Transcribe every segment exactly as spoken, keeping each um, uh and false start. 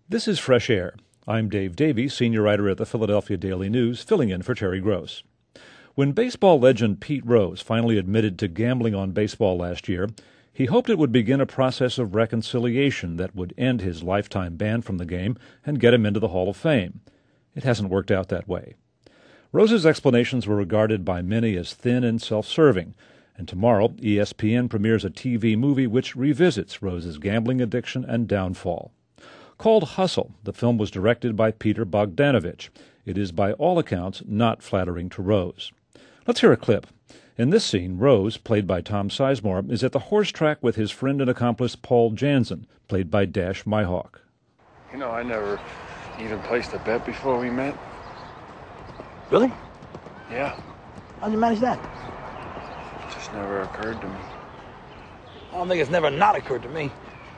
This is Fresh Air. I'm Dave Davies, senior writer at the Philadelphia Daily News, filling in for Terry Gross. When baseball legend Pete Rose finally admitted to gambling on baseball last year, he hoped it would begin a process of reconciliation that would end his lifetime ban from the game and get him into the Hall of Fame. It hasn't worked out that way. Rose's explanations were regarded by many as thin and self-serving, and tomorrow E S P N premieres a T V movie which revisits Rose's gambling addiction and downfall. Called Hustle, the film was directed by Peter Bogdanovich. It is by all accounts not flattering to Rose. Let's hear a clip. In this scene, Rose, played by Tom Sizemore, is at the horse track with his friend and accomplice Paul Jansen, played by Dash Myhawk. You know, I never even placed a bet before we met. Really? Yeah. How'd you manage that? It just never occurred to me. I don't think it's never not occurred to me.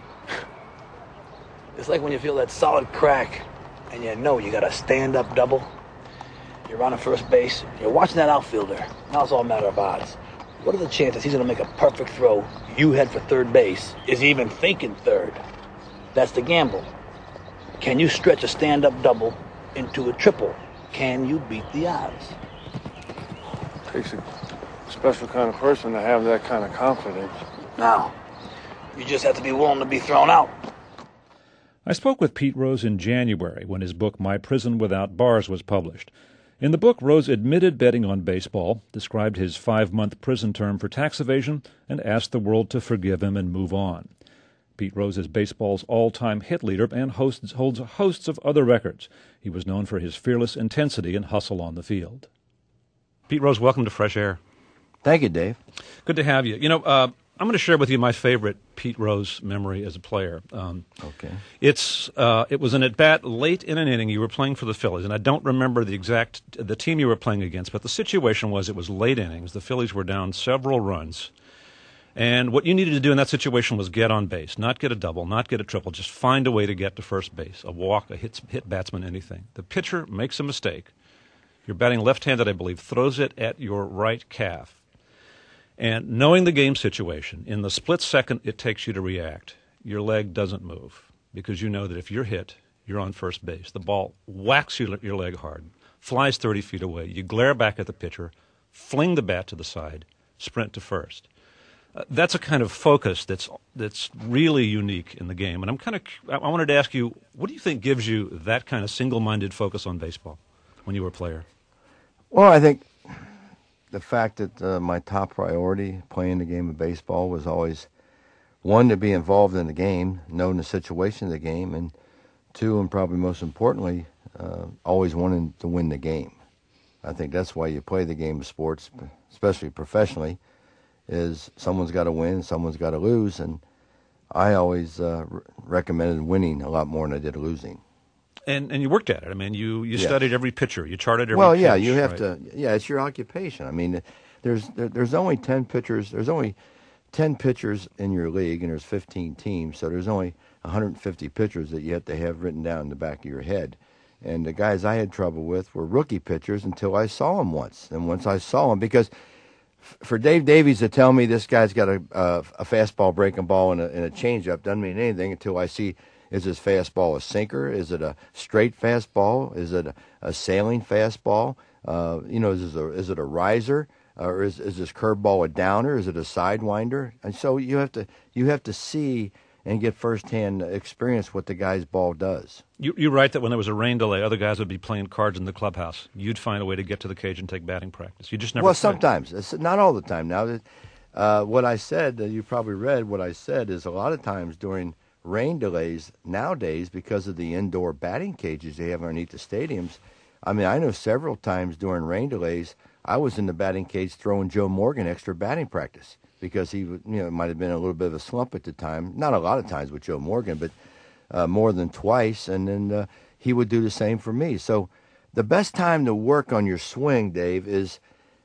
It's like when you feel that solid crack and you know you got a stand-up double. You're running first base, you're watching that outfielder. Now it's all a matter of odds. What are the chances he's going to make a perfect throw, you head for third base, is he even thinking third? That's the gamble. Can you stretch a stand-up double into a triple? Can you beat the odds? Takes a special kind of person to have that kind of confidence. Now, you just have to be willing to be thrown out. I spoke with Pete Rose in January when his book My Prison Without Bars was published. In the book, Rose admitted betting on baseball, described his five-month prison term for tax evasion, and asked the world to forgive him and move on. Pete Rose is baseball's all-time hit leader and hosts, holds hosts of other records. He was known for his fearless intensity and hustle on the field. Pete Rose, welcome to Fresh Air. Thank you, Dave. Good to have you. You know, uh, I'm going to share with you my favorite Pete Rose memory as a player. Um, okay. It's uh, it was an at-bat late in an inning. You were playing for the Phillies, and I don't remember the exact the team you were playing against, but the situation was it was late innings. The Phillies were down several runs, and what you needed to do in that situation was get on base, not get a double, not get a triple, just find a way to get to first base, a walk, a hit, hit batsman, anything. The pitcher makes a mistake. You're batting left-handed, I believe, throws it at your right calf. And knowing the game situation, in the split second it takes you to react, your leg doesn't move because you know that if you're hit, you're on first base. The ball whacks your, your leg hard, flies thirty feet away. You glare back at the pitcher, fling the bat to the side, sprint to first. Uh, that's a kind of focus that's that's really unique in the game. And I'm kind of I wanted to ask you, what do you think gives you that kind of single-minded focus on baseball when you were a player? Well, I think the fact that uh, my top priority playing the game of baseball was always, one, to be involved in the game, knowing the situation of the game, and two, and probably most importantly, uh, always wanting to win the game. I think that's why you play the game of sports, especially professionally, is someone's got to win, someone's got to lose, and I always uh, re- recommended winning a lot more than I did losing. And and you worked at it. I mean, you, you yes. studied every pitcher. You charted every well, pitch. Well, yeah, you have right? to. Yeah, it's your occupation. I mean, there's there, there's only ten pitchers. There's only ten pitchers in your league, and there's fifteen teams. So there's only one hundred fifty pitchers that you have to have written down in the back of your head. And the guys I had trouble with were rookie pitchers until I saw them once. And once I saw them, because f- for Dave Davies to tell me this guy's got a a, a fastball, breaking ball, and a, and a changeup doesn't mean anything until I see. Is his fastball a sinker? Is it a straight fastball? Is it a, a sailing fastball? Uh, you know, is, a, is it a riser? Or is, is this curveball a downer? Is it a sidewinder? And so you have to you have to see and get firsthand experience what the guy's ball does. You, you're right that when there was a rain delay, other guys would be playing cards in the clubhouse. You'd find a way to get to the cage and take batting practice. You just never Well, could. sometimes. It's not all the time. Now, uh, what I said, uh, you probably read what I said, is a lot of times during rain delays nowadays, because of the indoor batting cages they have underneath the stadiums. I mean, I know several times during rain delays, I was in the batting cage throwing Joe Morgan extra batting practice because he, you know, it might have been a little bit of a slump at the time. Not a lot of times with Joe Morgan, but uh, more than twice. And then uh, he would do the same for me. So the best time to work on your swing, Dave, is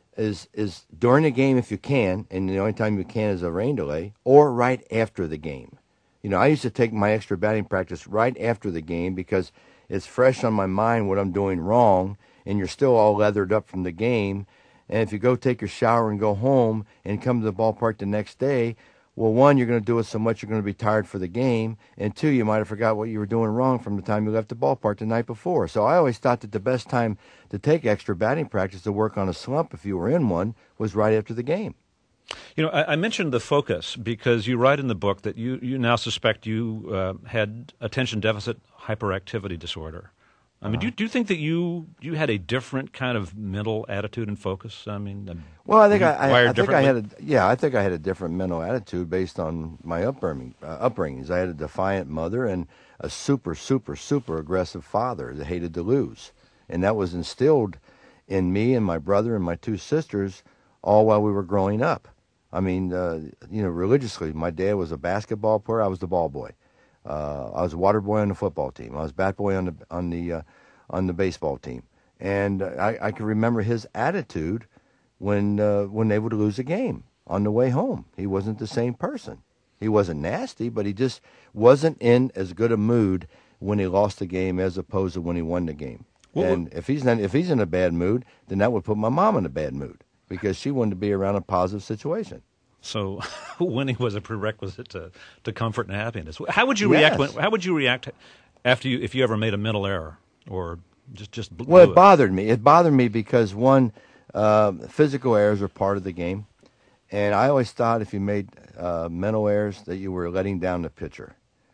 is is during the game if you can, and the only time you can is a rain delay, or right after the game. You know, I used to take my extra batting practice right after the game because it's fresh on my mind what I'm doing wrong, and you're still all leathered up from the game. And if you go take your shower and go home and come to the ballpark the next day, Well, one, you're going to do it so much you're going to be tired for the game, and two, you might have forgot what you were doing wrong from the time you left the ballpark the night before. So I always thought that the best time to take extra batting practice to work on a slump, if you were in one, was right after the game. You know, I, I mentioned the focus because you write in the book that you, you now suspect you uh, had attention deficit hyperactivity disorder. I mean, uh-huh. do, you, do you think that you you had a different kind of mental attitude and focus? I mean, well, I think I, I, I think I had a yeah, I think I had a different mental attitude based on my upbringing. Uh, upbringings. I had a defiant mother and a super, super, super aggressive father that hated to lose, and that was instilled in me and my brother and my two sisters all while we were growing up. I mean, uh, you know, religiously, my dad was a basketball player. I was the ball boy. Uh, I was a water boy on the football team. I was bat boy on the on the uh, on the baseball team, and I, I can remember his attitude when uh, when they would lose a game on the way home. He wasn't the same person. He wasn't nasty, but he just wasn't in as good a mood when he lost the game as opposed to when he won the game. Well, and if he's not, if he's in a bad mood, then that would put my mom in a bad mood because she wanted to be around a positive situation. So, winning was a prerequisite to, to comfort and happiness. How would you Yes. react? When, how would you react after you, if you ever made a mental error or just just? Blew Well, it it bothered me. It bothered me because one, uh, physical errors are part of the game, and I always thought if you made uh, mental errors that you were letting down the pitcher,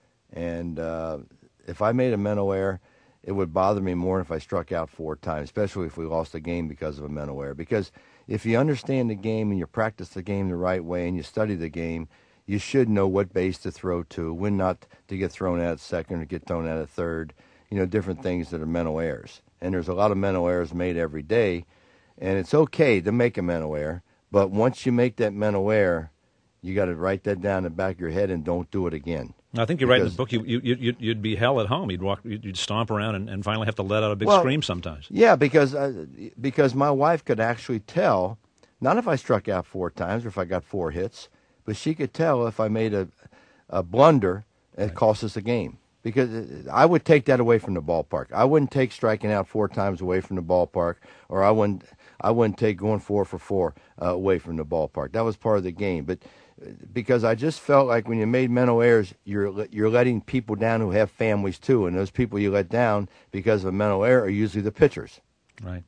and uh, if I made a mental error, it would bother me more if I struck out four times, especially if we lost the game because of a mental error. Because if you understand the game and you practice the game the right way and you study the game, you should know what base to throw to, when not to get thrown out at second or get thrown out at third, you know, different things that are mental errors. And there's a lot of mental errors made every day, and it's okay to make a mental error, but once you make that mental error, you got to write that down in the back of your head and don't do it again. I think you're right in the book. You, you, you'd, you'd be hell at home. You'd walk, you'd stomp around, and, and finally have to let out a big well, scream sometimes. Yeah, because uh, because my wife could actually tell, not if I struck out four times or if I got four hits, but she could tell if I made a, a blunder, it right. cost us a game. Because I would take that away from the ballpark. I wouldn't take striking out four times away from the ballpark, or I wouldn't I wouldn't take going four for four uh, away from the ballpark. That was part of the game. But because I just felt like when you made mental errors, you're you're letting people down who have families too, and those people you let down because of a mental error are usually the pitchers. Right.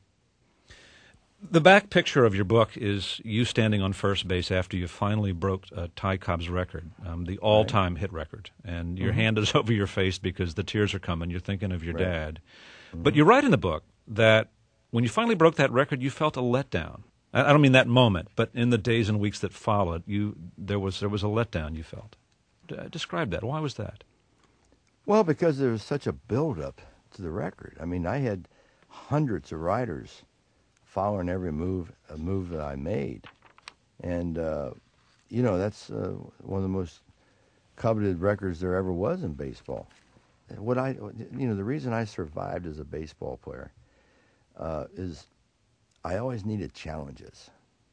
The back picture of your book is you standing on first base after you finally broke uh, Ty Cobb's record, um, the all-time right. hit record, and your mm-hmm. hand is over your face because the tears are coming. You're thinking of your right. dad. Mm-hmm. But you write in the book that when you finally broke that record, you felt a letdown. I don't mean that moment, but in the days and weeks that followed, you there was there was a letdown you felt. D- describe that. Why was that? Well, because there was such a build-up to the record. I mean, I had hundreds of riders following every move a move that I made, and uh, you know that's uh, one of the most coveted records there ever was in baseball. What I, you know, the reason I survived as a baseball player uh, is I always needed challenges.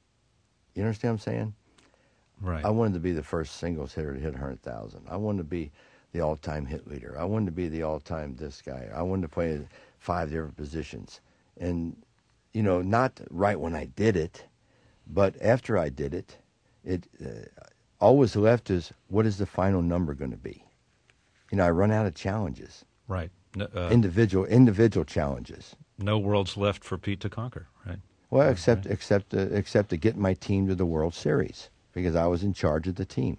You understand what I'm saying? Right. I wanted to be the first singles hitter to hit one hundred thousand. I wanted to be the all-time hit leader. I wanted to be the all-time this guy. I wanted to play five different positions. And, you know, not right when I did it, but after I did it, it uh, always left is, what is the final number going to be? You know, I run out of challenges. Right. No, uh, individual individual challenges. No worlds left for Pete to conquer, right? Well, except right. except uh, except to get my team to the World Series because I was in charge of the team.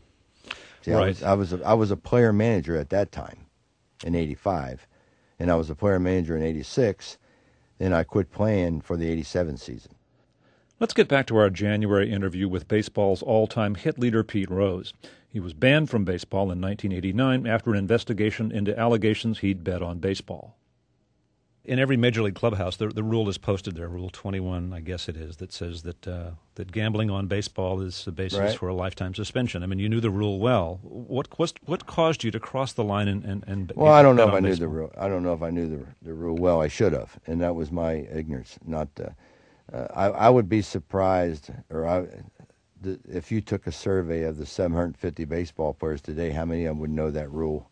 See, right. I was I was a, I was a player manager at that time, in eighty-five, and I was a player manager in eighty-six. Then I quit playing for the eighty-seven season. Let's get back to our January interview with baseball's all-time hit leader Pete Rose. He was banned from baseball in nineteen eighty-nine after an investigation into allegations he'd bet on baseball. In every major league clubhouse, the, the rule is posted there, Rule twenty-one, I guess it is, that says that uh, that gambling on baseball is the basis right. for a lifetime suspension. I mean, you knew the rule well. What what, what caused you to cross the line and and, and well, I don't know if I knew baseball? the rule. I don't know if I knew the the rule well. I should have, and that was my ignorance. Not, uh, uh, I I would be surprised, or I. The, if you took a survey of the seven hundred fifty baseball players today, how many of them would know that rule?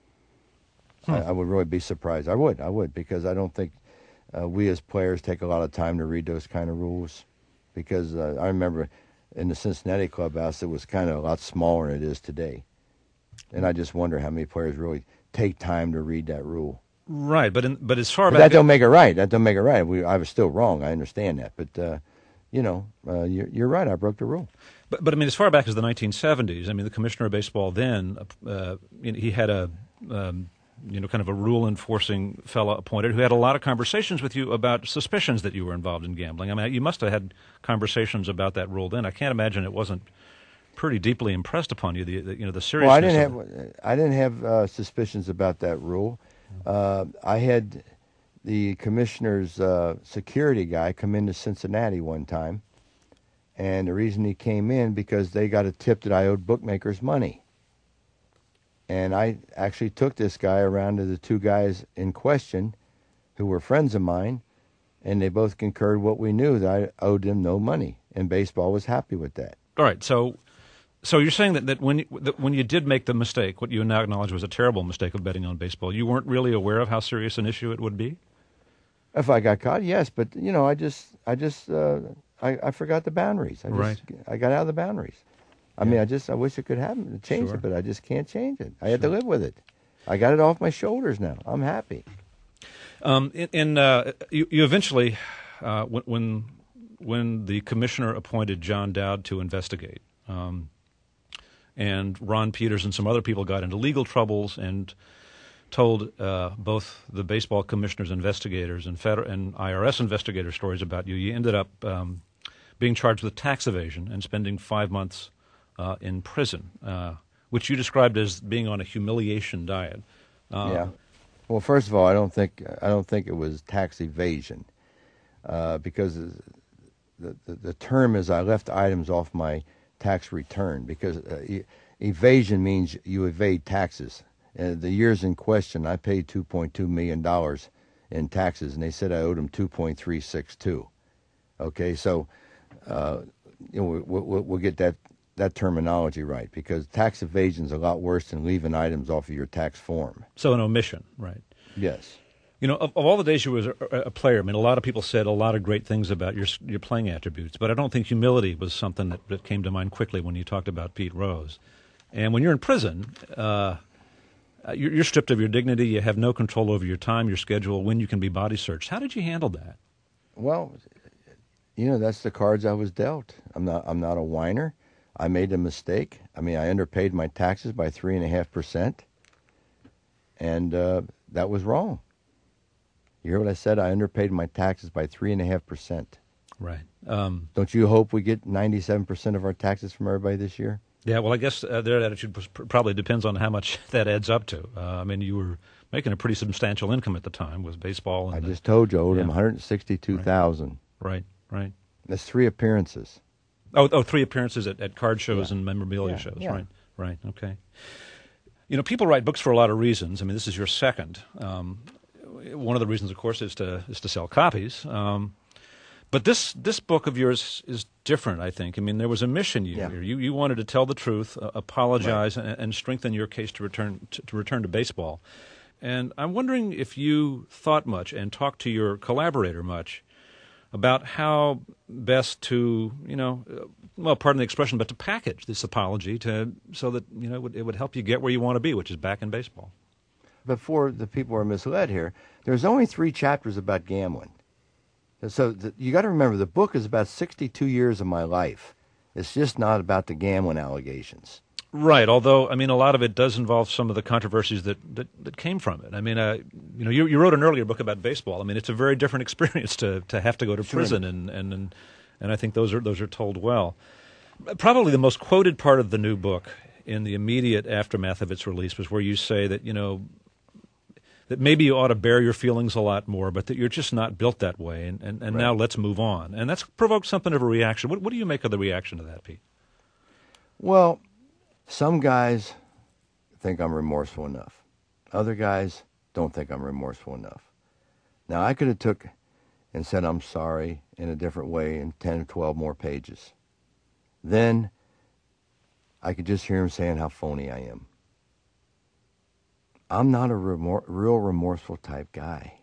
Hmm. I, I would really be surprised. I would, I would, because I don't think uh, we as players take a lot of time to read those kind of rules. Because uh, I remember in the Cincinnati clubhouse, it was kind of a lot smaller than it is today. And I just wonder how many players really take time to read that rule. Right, but in, but as far but back... That don't make it right. That don't make it right. We, I was still wrong. I understand that. But, uh, you know, uh, you're, you're right. I broke the rule. But, but I mean, as far back as the nineteen seventies, I mean, the commissioner of baseball then, uh, you know, he had a, um, you know, kind of a rule-enforcing fellow appointed who had a lot of conversations with you about suspicions that you were involved in gambling. I mean, you must have had conversations about that rule then. I can't imagine it wasn't pretty deeply impressed upon you, the, the you know, the seriousness. Well, I didn't of have it. I didn't have uh, suspicions about that rule. Uh, I had the commissioner's uh, security guy come into Cincinnati one time, and the reason he came in because they got a tip that I owed bookmakers money. And I actually took this guy around to the two guys in question who were friends of mine, and they both concurred what we knew, that I owed them no money, and baseball was happy with that. All right, so so you're saying that, that, when, you, that when you did make the mistake, what you now acknowledge was a terrible mistake of betting on baseball, you weren't really aware of how serious an issue it would be? If I got caught, yes, but, you know, I just, I just, uh, I, I forgot the boundaries. I just, right. I got out of the boundaries. I yeah. mean, I just, I wish it could happen, change sure. it, but I just can't change it. I sure. had to live with it. I got it off my shoulders now. I'm happy. Um, in, in uh, you, you eventually, uh, when, when when the commissioner appointed John Dowd to investigate, um, and Ron Peters and some other people got into legal troubles and told uh, both the baseball commissioner's investigators and federal and I R S investigator stories about you, you ended up um, being charged with tax evasion and spending five months uh, in prison, uh, which you described as being on a humiliation diet. Uh, yeah. Well, first of all, I don't think I don't think it was tax evasion, uh, because the, the the term is I left items off my tax return, because uh, e- evasion means you evade taxes. And the years in question, I paid two point two million dollars in taxes, and they said I owed them two point three six two. Okay, so uh, you know, we'll, we'll, we'll get that. that terminology right, because tax evasion is a lot worse than leaving items off of your tax form. So an omission, right? Yes. You know, of, of all the days you were a, a player, I mean, a lot of people said a lot of great things about your your playing attributes, but I don't think humility was something that, that came to mind quickly when you talked about Pete Rose. And when you're in prison, uh, you're, you're stripped of your dignity. You have no control over your time, your schedule, when you can be body searched. How did you handle that? Well, you know, that's the cards I was dealt. I'm not. I'm not a whiner. I made a mistake. I mean, I underpaid my taxes by three and a half percent, and uh, that was wrong. You hear what I said? I underpaid my taxes by three and a half percent. Right. Um, Don't you hope we get ninety-seven percent of our taxes from everybody this year? Yeah. Well, I guess uh, their attitude was, probably depends on how much that adds up to. Uh, I mean, you were making a pretty substantial income at the time with baseball. And I the, just told you, I owed yeah. them one hundred sixty-two thousand dollars. Right. Right. That's three appearances. Oh, oh, three appearances at, at card shows Yeah. and memorabilia Yeah, shows. yeah. Right, right, okay. You know, people write books for a lot of reasons. I mean, this is your second. Um, one of the reasons, of course, is to is to sell copies. Um, but this this book of yours is different, I think. I mean, there was a mission you Yeah. here. You you wanted to tell the truth, uh, apologize, right. and, and strengthen your case to return to, to return to baseball. And I'm wondering if you thought much and talked to your collaborator much about how best to, you know, uh, well, pardon the expression, but to package this apology to so that, you know, it would, it would help you get where you want to be, which is back in baseball. Before the people are misled here, there's only three chapters about gambling. So the, you got to remember, the book is about sixty-two years of my life. It's just not about the gambling allegations. Right, although, I mean, a lot of it does involve some of the controversies that, that, that came from it. I mean, uh, you know, you, you wrote an earlier book about baseball. I mean, it's a very different experience to, to have to go to Sure. prison, and, and, and, and I think those are those are told well. Probably the most quoted part of the new book in the immediate aftermath of its release was where you say that, you know, that maybe you ought to bear your feelings a lot more, but that you're just not built that way, and, and, and Right. now let's move on. And that's provoked something of a reaction. What, what do you make of the reaction to that, Pete? Well, some guys think I'm remorseful enough. Other guys don't think I'm remorseful enough. Now, I could have took and said I'm sorry in a different way in ten or twelve more pages. Then I could just hear him saying how phony I am. I'm not a remor- real remorseful type guy.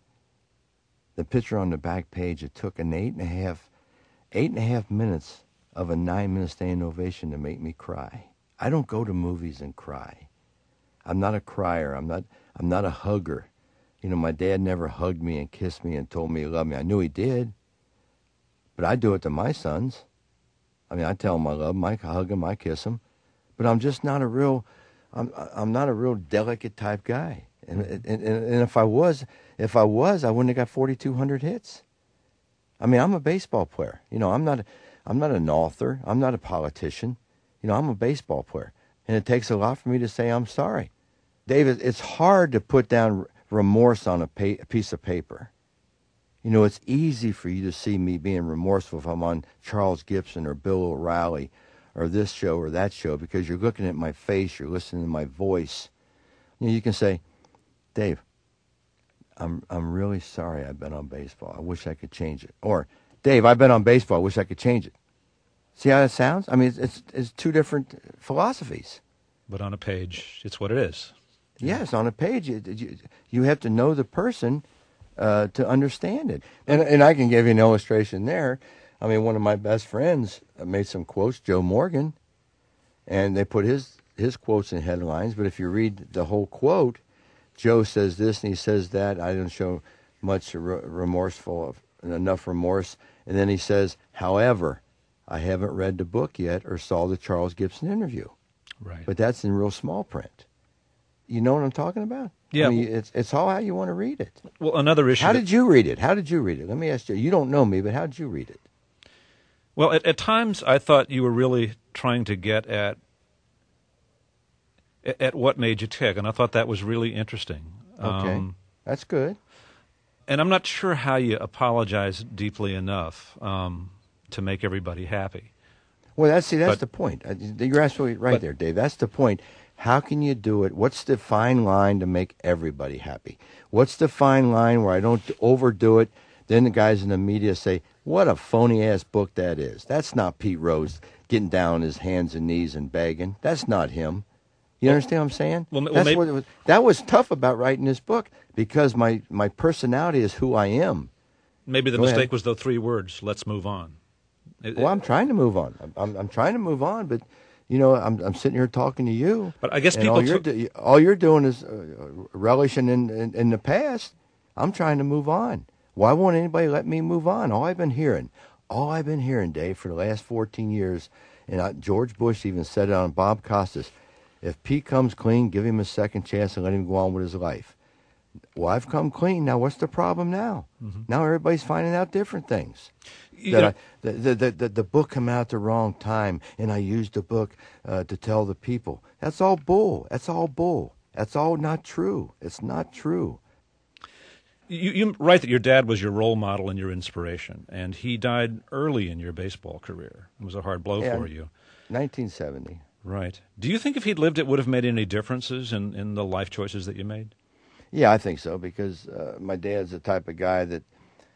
The picture on the back page, it took an eight and a half, eight and a half minutes of a nine-minute standing ovation to make me cry. I don't go to movies and cry. I'm not a crier. I'm not. I'm not a hugger. You know, my dad never hugged me and kissed me and told me he loved me. I knew he did, but I do it to my sons. I mean, I tell them I love them. I hug them. I kiss them. But I'm just not a real. I'm. I'm not a real delicate type guy. And and, and if I was, if I was, I wouldn't have got forty-two hundred hits. I mean, I'm a baseball player. You know, I'm not. A, I'm not an author. I'm not a politician. You know, I'm a baseball player, and it takes a lot for me to say I'm sorry. David, it's hard to put down remorse on a, pa- a piece of paper. You know, it's easy for you to see me being remorseful if I'm on Charles Gibson or Bill O'Reilly or this show or that show because you're looking at my face, you're listening to my voice. You know, you can say, Dave, I'm I'm really sorry I've been on baseball. I wish I could change it. Or, Dave, I've been on baseball. I wish I could change it. See how that sounds? I mean, it's, it's, it's two different philosophies. But on a page, it's what it is. Yes, on a page, you, you, you have to know the person uh, to understand it. And, and I can give you an illustration there. I mean, one of my best friends made some quotes, Joe Morgan, and they put his, his quotes in headlines. But if you read the whole quote, Joe says this and he says that. I didn't show much re- remorseful, enough remorse. And then he says, however, I haven't read the book yet or saw the Charles Gibson interview. Right. But that's in real small print. You know what I'm talking about? Yeah. I mean, it's it's all how you want to read it. Well, another issue. How that, did you read it? How did you read it? Let me ask you. You don't know me, but how did you read it? Well, at, at times I thought you were really trying to get at at what made you tick, and I thought that was really interesting. Okay, Um, that's good. and I'm not sure how you apologize deeply enough um, to make everybody happy. Well, that's see, that's But- the point. Uh, You're absolutely right but- there, Dave. That's the point. How can you do it? What's the fine line to make everybody happy? What's the fine line where I don't overdo it? Then the guys in the media say, what a phony-ass book that is. That's not Pete Rose getting down on his hands and knees and begging. That's not him. You understand what I'm saying? well, well, That's maybe- what it was. That was tough about writing this book because my, my personality is who I am. Maybe the Go ahead. mistake was the three words, let's move on. It- Well, I'm trying to move on. I'm, I'm, I'm trying to move on, but, you know, I'm, I'm sitting here talking to you. But I guess and people all you're, took- do, all you're doing is uh, relishing in, in, in the past. I'm trying to move on. Why won't anybody let me move on? All I've been hearing, all I've been hearing, Dave, for the last fourteen years, and I, George Bush even said it on Bob Costas, if Pete comes clean, give him a second chance and let him go on with his life. Well, I've come clean. Now, what's the problem now? Mm-hmm. Now everybody's finding out different things. You That know- I, the, the, the, the, the book came out at the wrong time, and I used the book uh, to tell the people. That's all bull. That's all bull. That's all not true. It's not true. You, you write that your dad was your role model and your inspiration, and he died early in your baseball career. It was a hard blow Yeah. for you. nineteen seventy. Right. Do you think if he'd lived, it would have made any differences in, in the life choices that you made? Yeah, I think so, because uh, my dad's the type of guy that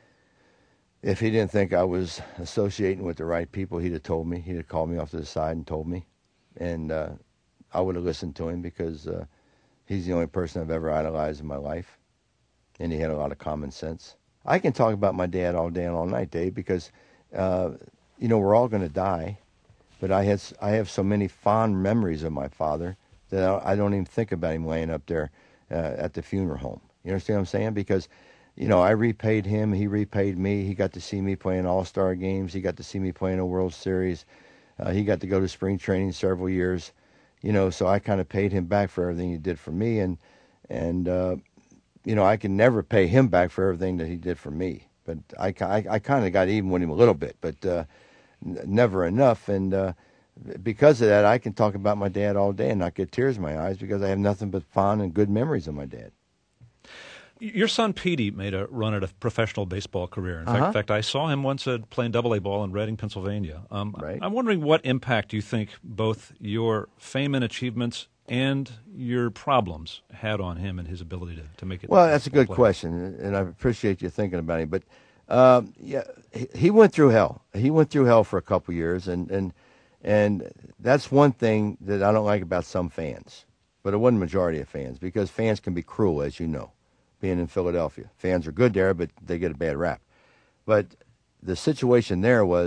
if he didn't think I was associating with the right people, he'd have told me. He'd have called me off to the side and told me. And uh, I would have listened to him because uh, he's the only person I've ever idolized in my life. And he had a lot of common sense. I can talk about my dad all day and all night, Dave, because, uh, you know, we're all going to die. But I, had, I have so many fond memories of my father that I, I don't even think about him laying up there uh, at the funeral home. You understand what I'm saying? Because, you know, I repaid him. He repaid me. He got to see me playing all-star games. He got to see me playing a World Series. Uh, he got to go to spring training several years. You know, so I kind of paid him back for everything he did for me. And, and uh, you know, I can never pay him back for everything that he did for me. But I, I, I kind of got even with him a little bit, but uh, n- never enough. And uh, because of that, I can talk about my dad all day and not get tears in my eyes because I have nothing but fond and good memories of my dad. Your son Petey made a run at a professional baseball career. In fact, Uh-huh. in fact I saw him once uh, playing double A ball in Reading, Pennsylvania. Um, Right. I'm wondering what impact you think both your fame and achievements and your problems had on him and his ability to, to make it. Well, that's a good play. question, and I appreciate you thinking about him. But um, yeah, he, he went through hell. He went through hell for a couple years, and, and and that's one thing that I don't like about some fans. But it wasn't a majority of fans because fans can be cruel, as you know. Being in Philadelphia, fans are good there, but they get a bad rap. But the situation there was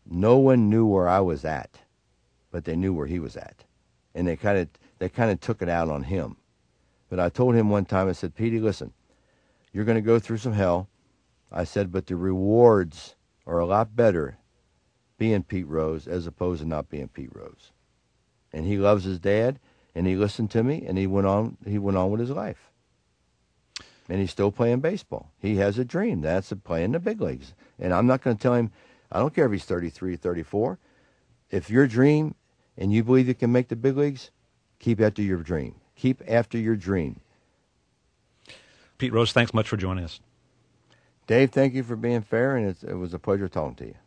no one knew where I was at, but they knew where he was at, and they kind of they kind of took it out on him. But I told him one time, I said, Petey, listen, you're going to go through some hell. I said, but the rewards are a lot better being Pete Rose as opposed to not being Pete Rose. And he loves his dad, and he listened to me, and he went on. He went on with his life, and he's still playing baseball. He has a dream. That's to play in the big leagues. And I'm not going to tell him. I don't care if he's thirty-three, thirty-four. If your dream and you believe you can make the big leagues, keep after your dream. Keep after your dream. Pete Rose, thanks much for joining us. Dave, thank you for being fair, and it's, it was a pleasure talking to you.